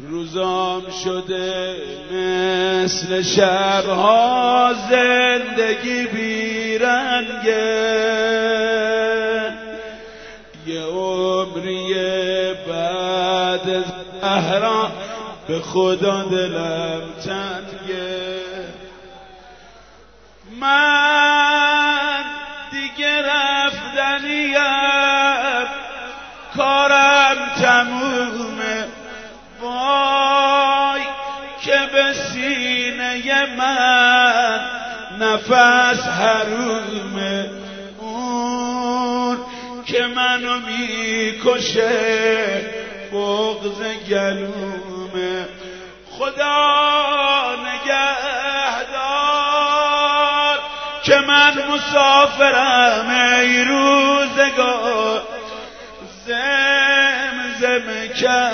روزام شده مثل شبها زندگی بیرنگه، یه عمریه بعد زهرا به خدا دلم تنگه. من دیگه رفتنیم، کارم تمومه، وای که به سینه من نفس حرومه، اون که منو میکشه بغض گلومه. خدا نگهدار که من مسافرم ای روزگار، زمزمه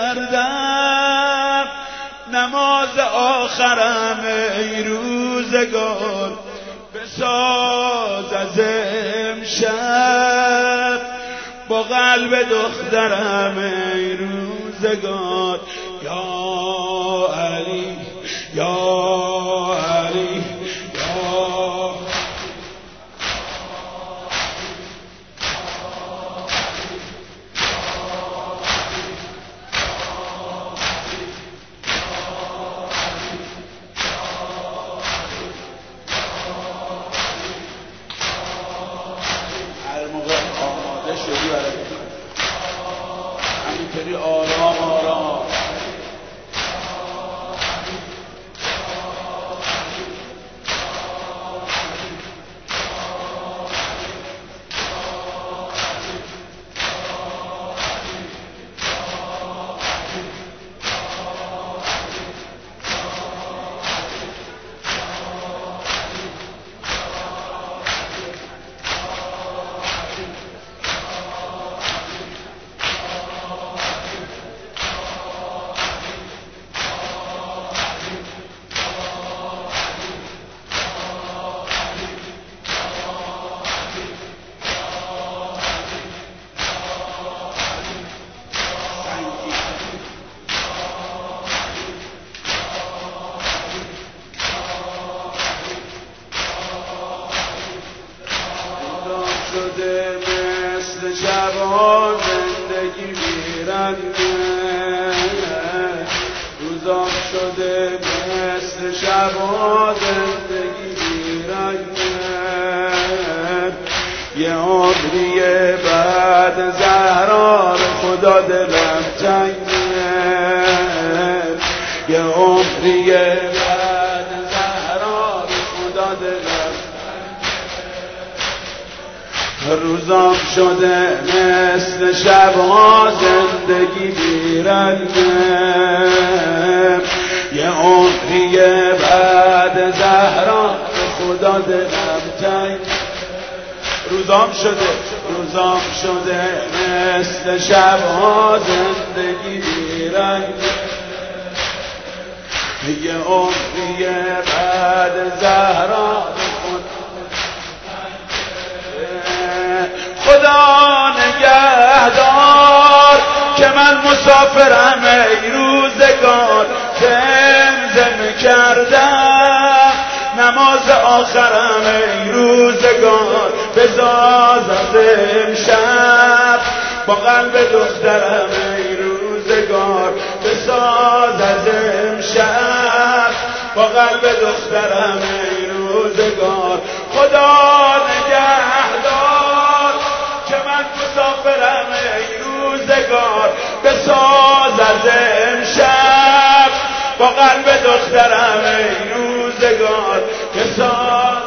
کردم نماز آخرم ای روزگار، بساز از امشب با قلب دخترم ای روزگار. یا علی یا علی یا هر موقع آماده شدی برای همینطوری آرام آرام شده مثل شبها زندگی بیرنگه، روزام شده مثل شبها زندگی بیرنگه، یه عمریه بعد زهرا به خدا دلم تنگه، یه عمریه بعد زهرا به خدا دلم. روزام شده مثل شبها زندگی بیرنگه، یه عمریه بعد زهرا به خدا دلم تنگ. روزام شده مثل شبها زندگی بیرنگه، یه عمریه بعد زهرا به خدا نگهدار که من مسافرم ای روزگار، زمزمه کردم نماز آخرم ای روزگار، بساز از امشب با قلب دخترم ای روزگار، بساز از امشب با قلب دخترم ای روزگار. خدا نگهدار که من مسافرم ای روزگار، بساز از امشب با قلب دخترم ای روزگار، بساز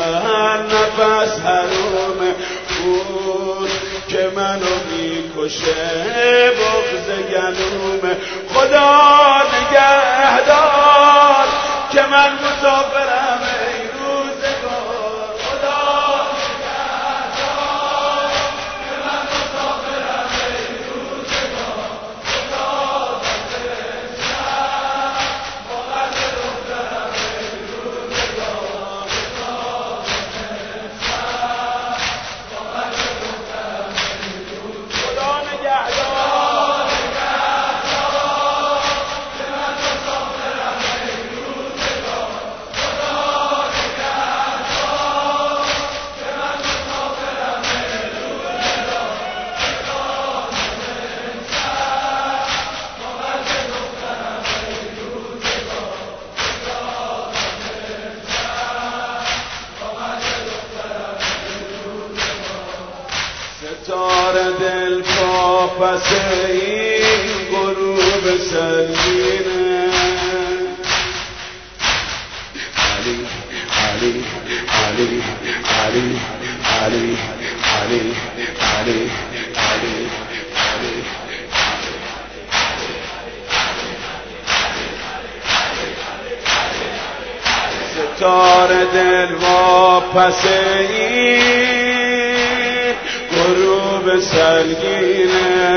هر نفس حروم بود که منو میکشه بغض گلوم. خدا نگهدار که من مسافرم ای روزگار. خدا نگهدار که من مسافرم ای روزگار. خدا بزنشم باقت دخترم ای روزگار. خدا بزنشم باقت دخترم ای روزگار. خدا نگهدار ستاره دل پا پس این غروب سنگینه. علی علی علی علی علی علی علی علی علی. ستاره دل پس این غروب سنگینه.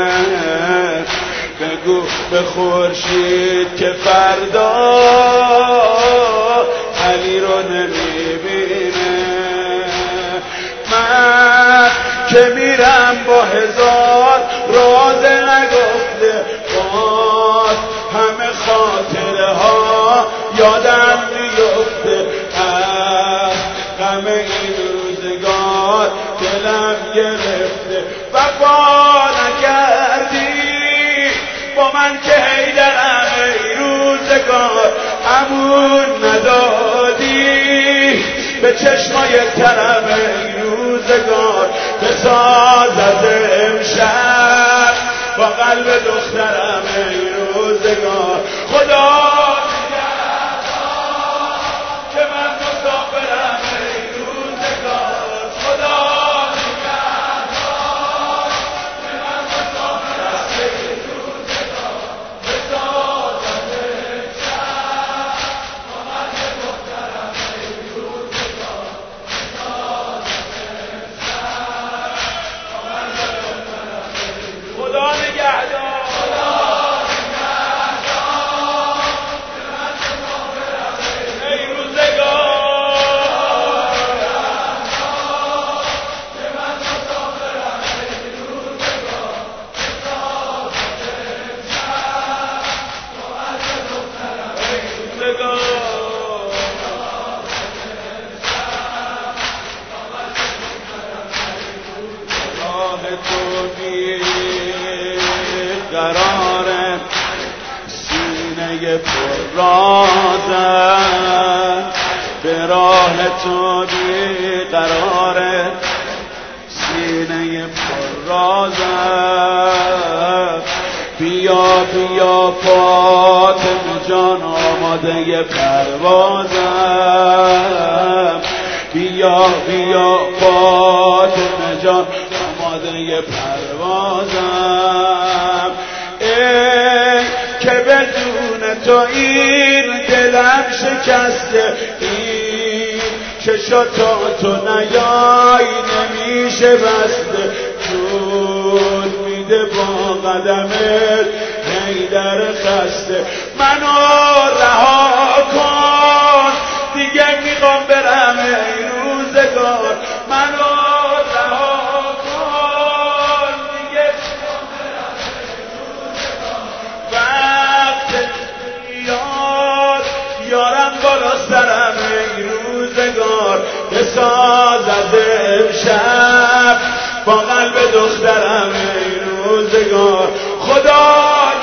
بگو به خورشید که فردا علی رو نمیبینه. من که میرم با هزار راز نگفته باز همه خاطره ها یادم میفته. غم این روزگار دلم گرفته. وفا نکردی با من که حیدرم ای روزگار. امون ندادی به چشمای ترم ای روزگار. بساز از امشب با قلب دخترم ای روزگار. خدا که من مسافرم ای روزگار. خدا نگهدار که من مسافرم ای روزگار. بساز از امشب با قلب دخترم ای روزگار. بساز از امشب با قلب دخترم ای روزگار. خدا نگهدار قرار سینه پر رازم. به راه تو بی قرار سینه پر رازم. بیا بیا فاطمه جان آماده پروازم. بیا بیا فاطمه جان آماده پروازم. ای که بدون تو این دلم شکسته. این چشاتا تو نیای نمیشه بسته. جون میده با قدمت حیدر خسته. منو رها کن دیگه میخوام برم ای روزگار. منو رها کن دیگه میخوام برم ای روزگار. وقت یارم بالا سرم ای روزگار. بساز از امشب با قلب دخترم ای روزگار. خدا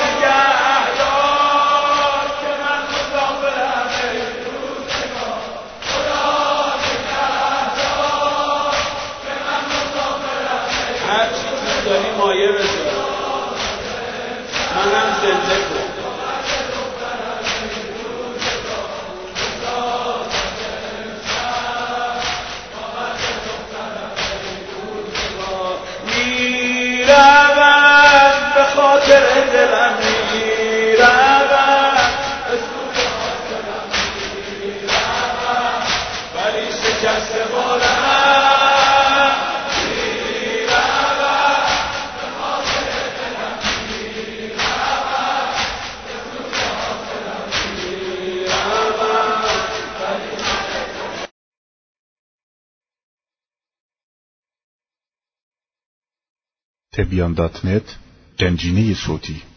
نگهدار که من مسافرم ای روزگار. خدا نگهدار که من مسافرم ای روزگار. هر چی تو داری مایه بذار منم زنده کن. خاطر دلم میرود ولی شکست بارم میرود تبیان.net گنجینه صوتی